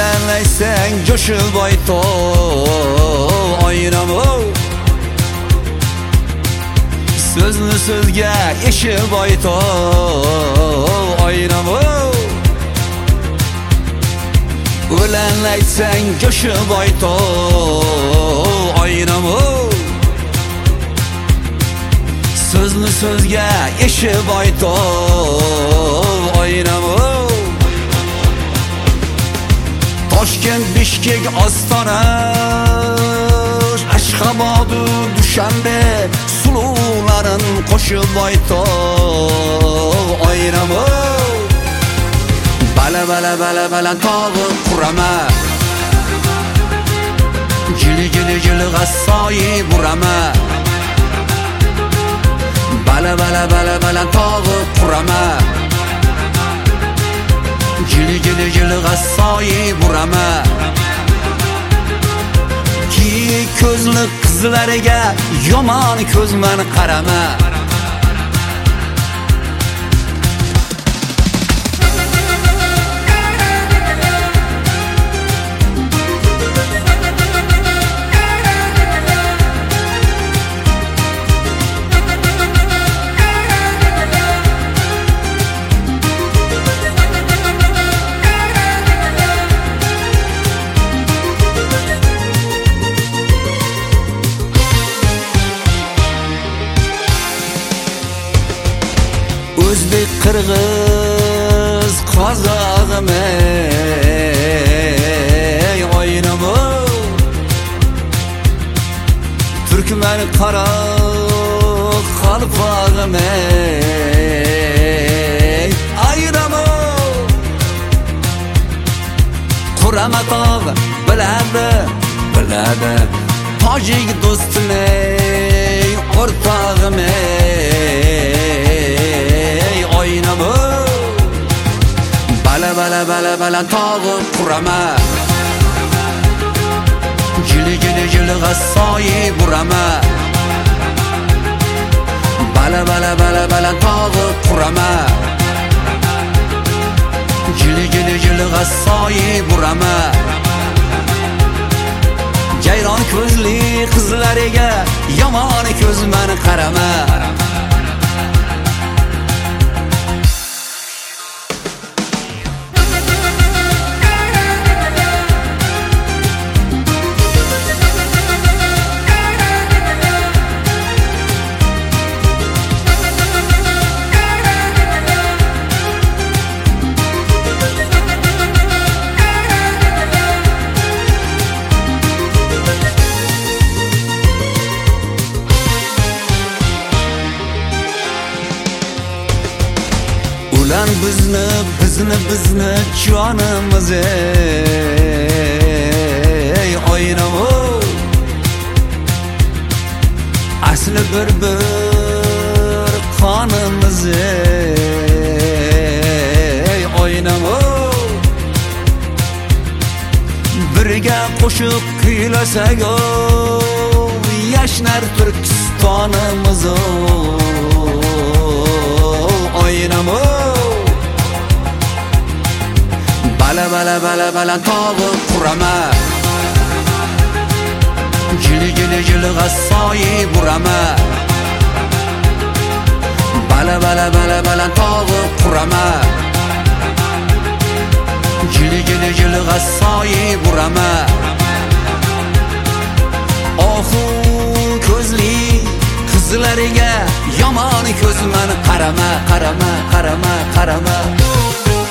Ölenleysen coşul bayto oynama. Sözlü sözge yeşil bayto oynama. Ölenleysen coşul bayto oynama. Sözlü sözge yeşil bayto oynama. Toshkent, Bishkek, Ostona, Ashxabadu, Dushanbe, suluvlarin qo'shib ayto oynama. Bala bala bala bala tog'i qurama, jili jili jili g'assoyi burama. Bala bala bala bala tog'i qurama, jili jili jili g'assoyi burama. Ki ko'zli qizlariga yomon ko'zman qarama. O'zbek, qirg'iz, qozog'im ey oynama. Turkman, qoroq, qalpoqim ey oynama. Qurama tog' biladi, biladi tojik do'stim ey o'rtog'im ey oynama. Bala bala bala bala tog'i qurama, jili jili jili g'assoyi burama. Bala bala bala bala tog'i qurama, jili jili jili g'assoyi burama. Jayron ko'zli qizlariga yomon ko'zman qarama. Ulan bizni jonimiz ey oynama. Asli bir qonimiz ey oynama. Birga qo'shiq kuylasak yashnar Turkistonimiz oynama. Bala bala bala bala tog'i qurama, jili jili jili g'assoyi burama. Bala bala bala bala tog'i qurama, jili jili jili g'assoyi burama. Ohu ko'zli qizlariga yomon ko'zman qarama, qarama, qarama, qarama.